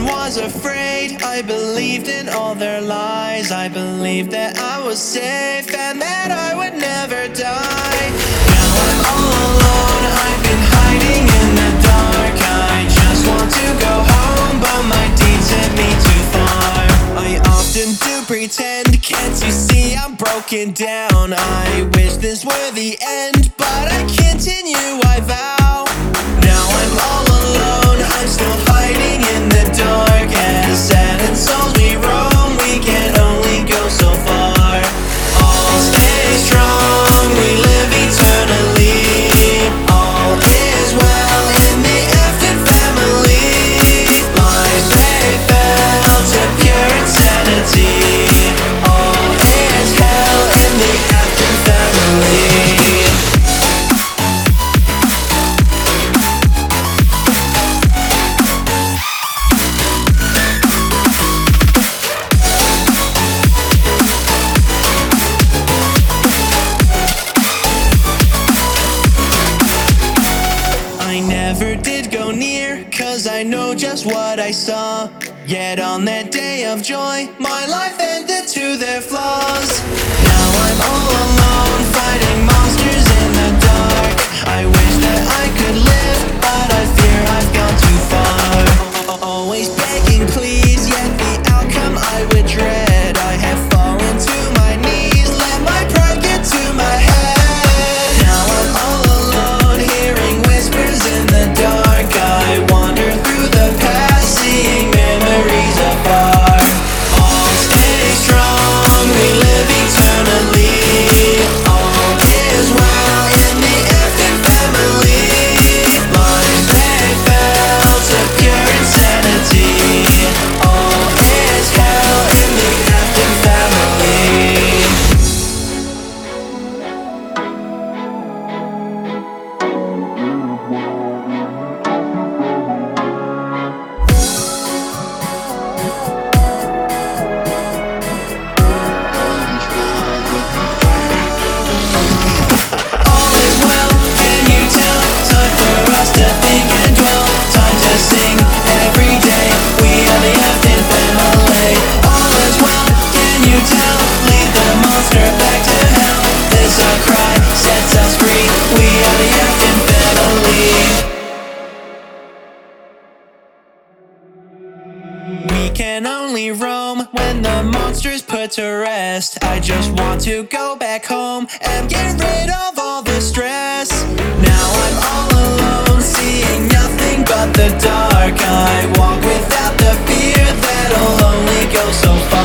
was afraid. I believed in all their lies. I believed that I was safe and that I would never die. Now I'm all alone, I've been hiding in the dark. I just want to go home, but my deeds sent me too far. I often do pretend, can't you see I'm broken down? I wish this were the end, but I continue, I vow. Now I'm all alone, I'm still hiding in the dark. As sad and souls we roam, we can only go so far. All stay strong, we live eternally. All is well in the Afton family. Lives they fell to pure insanity. All is hell in the Afton family. I never did go near, cause I know just what I saw. Yet on that day of joy, my life ended to their flaws. Now I'm all alone, fighting monsters in the dark. I wish that I could live, but I fear I've gone too far. Always begging please, yet the outcome I would dread. I have fallen to my knees, let my pride get to my head. Now I'm all alone, hearing whispers in the dark. I wander through the past, seeing memories afar. All stay strong, we live eternally. All is well in the Afton family. Lives they fell to pure insanity. All is hell in the Afton family. All is well, can you tell? Time for us to think and dwell. Time to sing every day. We are the Afton family. All is well, can you tell? Lead the monster back to hell. This our cry sets us free. We are the Afton family. We can only roam when the monster's put to rest. I just want to go back home and get rid of all the stress. Now I'm all alone, seeing nothing but the dark. I walk without the fear that'll only go so far.